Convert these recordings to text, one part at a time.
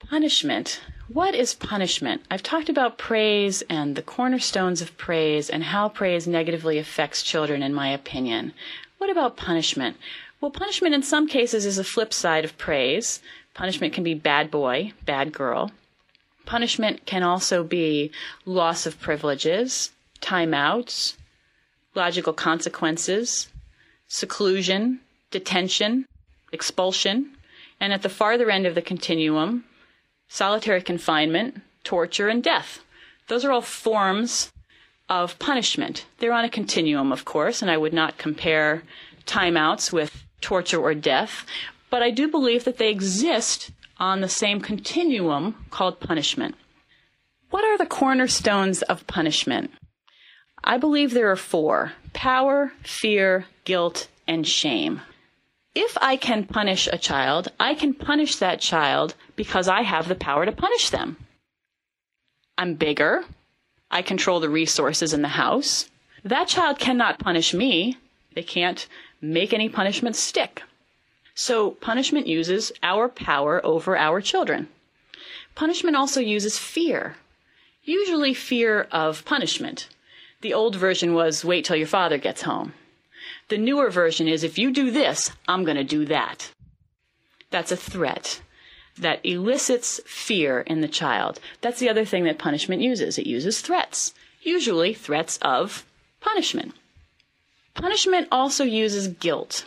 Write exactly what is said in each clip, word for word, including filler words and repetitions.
Punishment. What is punishment? I've talked about praise and the cornerstones of praise and how praise negatively affects children, in my opinion. What about punishment? Well, punishment in some cases is a flip side of praise. Punishment can be bad boy, bad girl. Punishment can also be loss of privileges, timeouts, logical consequences, seclusion, detention, expulsion, and at the farther end of the continuum, solitary confinement, torture, and death. Those are all forms of punishment. They're on a continuum, of course, and I would not compare timeouts with torture or death, but I do believe that they exist on the same continuum called punishment. What are the cornerstones of punishment? I believe there are four: power, fear, guilt, and shame. If I can punish a child, I can punish that child because I have the power to punish them. I'm bigger. I control the resources in the house. That child cannot punish me. They can't make any punishment stick. So punishment uses our power over our children. Punishment also uses fear, usually fear of punishment. The old version was, wait till your father gets home. The newer version is, if you do this, I'm going to do that. That's a threat that elicits fear in the child. That's the other thing that punishment uses. It uses threats, usually threats of punishment. Punishment also uses guilt.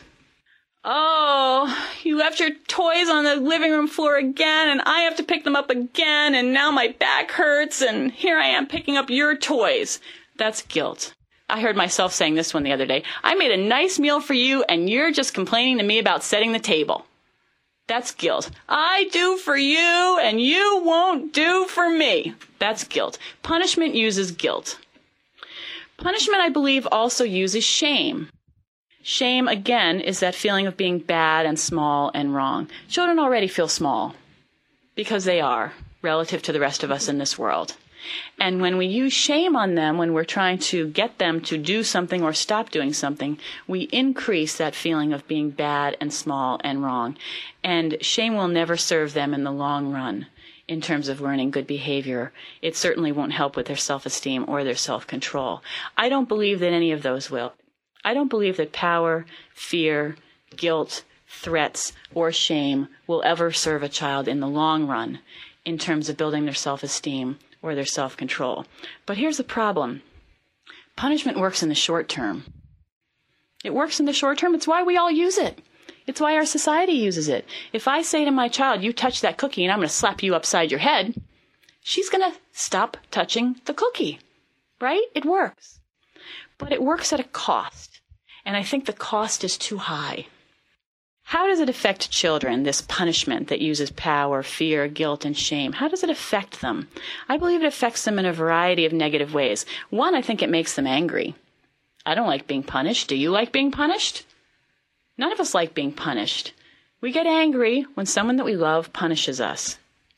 Oh, you left your toys on the living room floor again, and I have to pick them up again, and now my back hurts, and here I am picking up your toys. That's guilt. I heard myself saying this one the other day. I made a nice meal for you, and you're just complaining to me about setting the table. That's guilt. I do for you, and you won't do for me. That's guilt. Punishment uses guilt. Punishment, I believe, also uses shame. Shame, again, is that feeling of being bad and small and wrong. Children already feel small because they are relative to the rest of us in this world. And when we use shame on them, when we're trying to get them to do something or stop doing something, we increase that feeling of being bad and small and wrong. And shame will never serve them in the long run in terms of learning good behavior. It certainly won't help with their self-esteem or their self-control. I don't believe that any of those will. I don't believe that power, fear, guilt, threats, or shame will ever serve a child in the long run in terms of building their self-esteem or their self-control. But here's the problem. Punishment works in the short term. It works in the short term. It's why we all use it. It's why our society uses it. If I say to my child, you touch that cookie and I'm going to slap you upside your head, she's going to stop touching the cookie, right? It works. But it works at a cost. And I think the cost is too high. How does it affect children, this punishment that uses power, fear, guilt, and shame? How does it affect them? I believe it affects them in a variety of negative ways. One, I think it makes them angry. I don't like being punished. Do you like being punished? None of us like being punished. We get angry when someone that we love punishes us.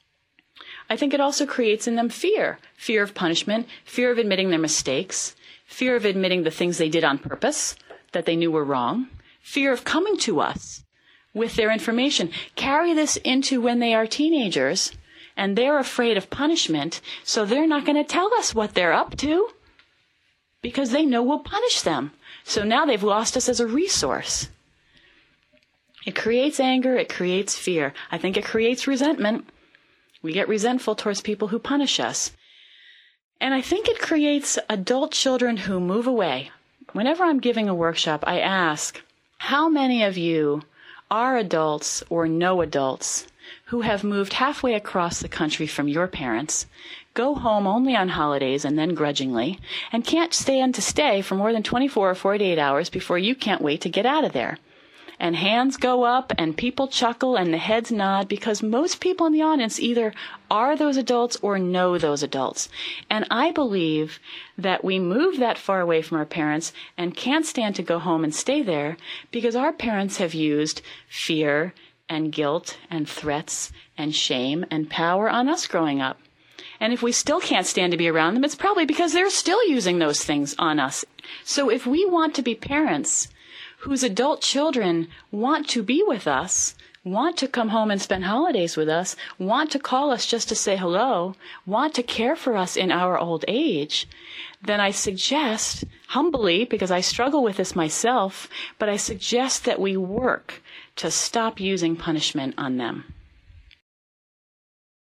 I think it also creates in them fear. Fear of punishment, fear of admitting their mistakes, fear of admitting the things they did on purpose that they knew were wrong, fear of coming to us with their information. Carry this into when they are teenagers, and they're afraid of punishment, so they're not going to tell us what they're up to because they know we'll punish them. So now they've lost us as a resource. It creates anger. It creates fear. I think it creates resentment. We get resentful towards people who punish us. And I think it creates adult children who move away. Whenever I'm giving a workshop, I ask, how many of you are adults or know adults who have moved halfway across the country from your parents, go home only on holidays and then grudgingly, and can't stand to stay for more than twenty-four or forty-eight hours before you can't wait to get out of there? And hands go up and people chuckle and the heads nod because most people in the audience either are those adults or know those adults. And I believe that we move that far away from our parents and can't stand to go home and stay there because our parents have used fear and guilt and threats and shame and power on us growing up. And if we still can't stand to be around them, it's probably because they're still using those things on us. So if we want to be parents whose adult children want to be with us, want to come home and spend holidays with us, want to call us just to say hello, want to care for us in our old age, then I suggest, humbly, because I struggle with this myself, but I suggest that we work to stop using punishment on them.